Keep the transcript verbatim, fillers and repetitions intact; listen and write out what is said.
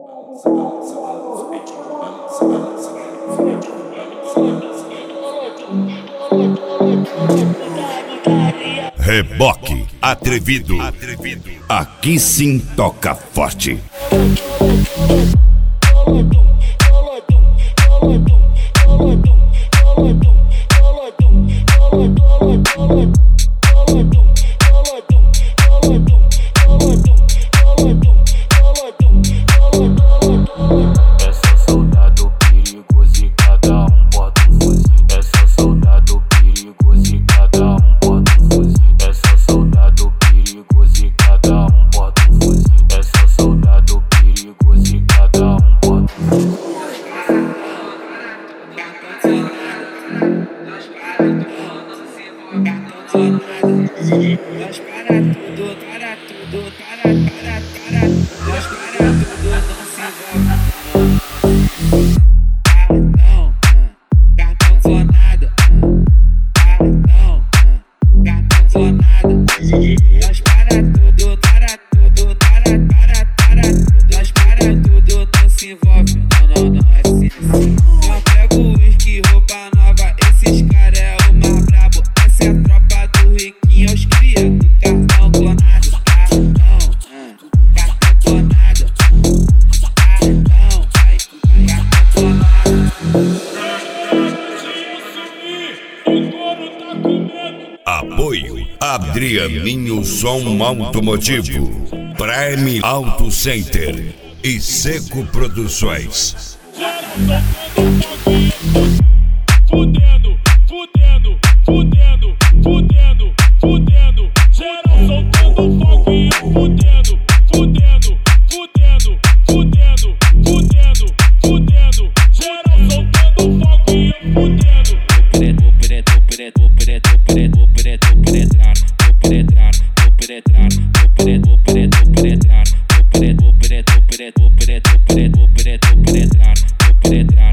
Reboque atrevido. Atrevido. Aqui sim toca forte. Nós para tudo, para tudo, para, para, para. Nós para tudo, não se envolve. Cartão, cartão clonado. Cartão, cartão clonado. Nós para tudo, para tudo, para, para, para. Nós para tudo, não se envolve. Não, não, não, é assim, assim. Não pego uísque, roupa nova. Esses caras é o mais brabo. Essa é a tropa do riquinho, os cria do cartão clonado. Cartão, cartão clonado. Cartão, cartão clonado. Apoio Adrianinho Som Automotivo, Prime Auto Center e Seco Produções. Fudendo, fudendo, fudendo, fudendo, fudendo, geral soltando fogo e fudendo, fudendo, fudendo, fudendo, fudendo, fudendo, geral soltando fogo e fudendo. Vou penetrar, vou penetrar, vou penetrar, vou penetrar, vou penetrar, vou penetrar, vou penetrar, vou penetrar, vou penetrar, vou penetrar, vou penetrar, vou penetrar, vou penetrar, vou penetrar.